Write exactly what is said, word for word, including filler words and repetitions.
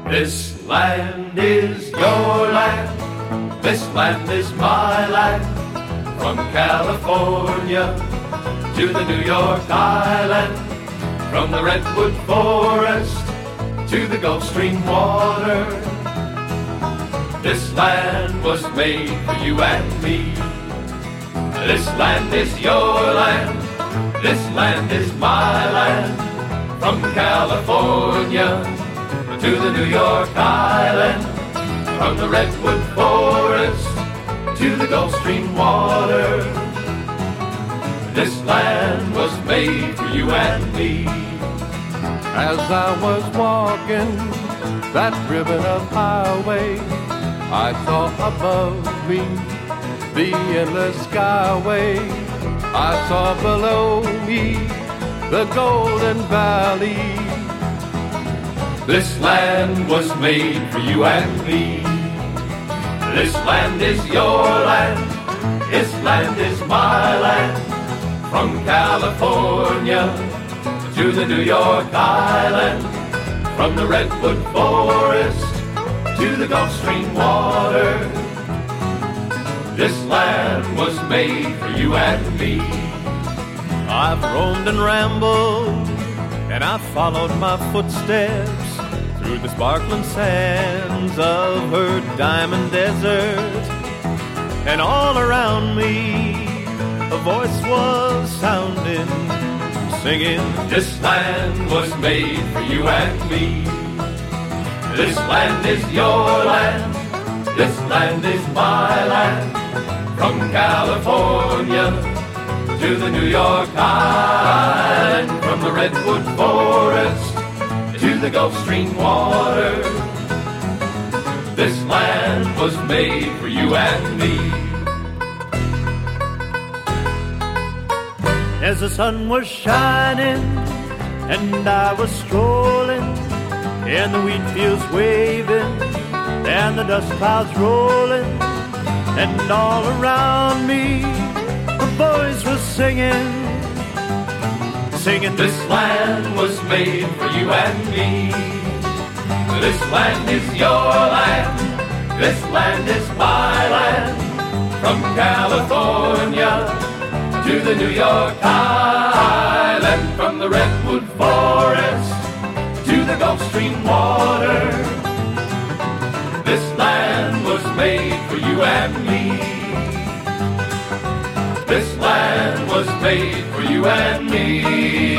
This land is your land, this land is my land. From California to the New York Island, from the Redwood Forest to the Gulf Stream water. This land was made for you and me. This land is your land, this land is my land. From California to the New York Island, from the Redwood Forest to the Gulf Stream water. This land was made for you and me. As I was walking that ribbon of highway, I saw above me the endless skyway. I saw below me the Golden Valley. This land was made for you and me. This land is your land, this land is my land. From California to the New York Island, from the Redwood Forest to the Gulf Stream water. This land was made for you and me. I've roamed and rambled, and I've followed my footsteps through the sparkling sands of her diamond desert. And all around me a voice was sounding, singing, this land was made for you and me. This land is your land, this land is my land. From California to the New York Island, from the Redwood Forest to the Gulf Stream water. This land was made for you and me. As the sun was shining and I was strolling, and the wheat fields waving and the dust clouds rolling, and all around me the voice was singing, singing, this land was made for you and me. This land is your land, this land is my land. From California to the New York Island, from the Redwood Forest to the Gulf Stream water. This land was made for you and me. This land was made for you and me.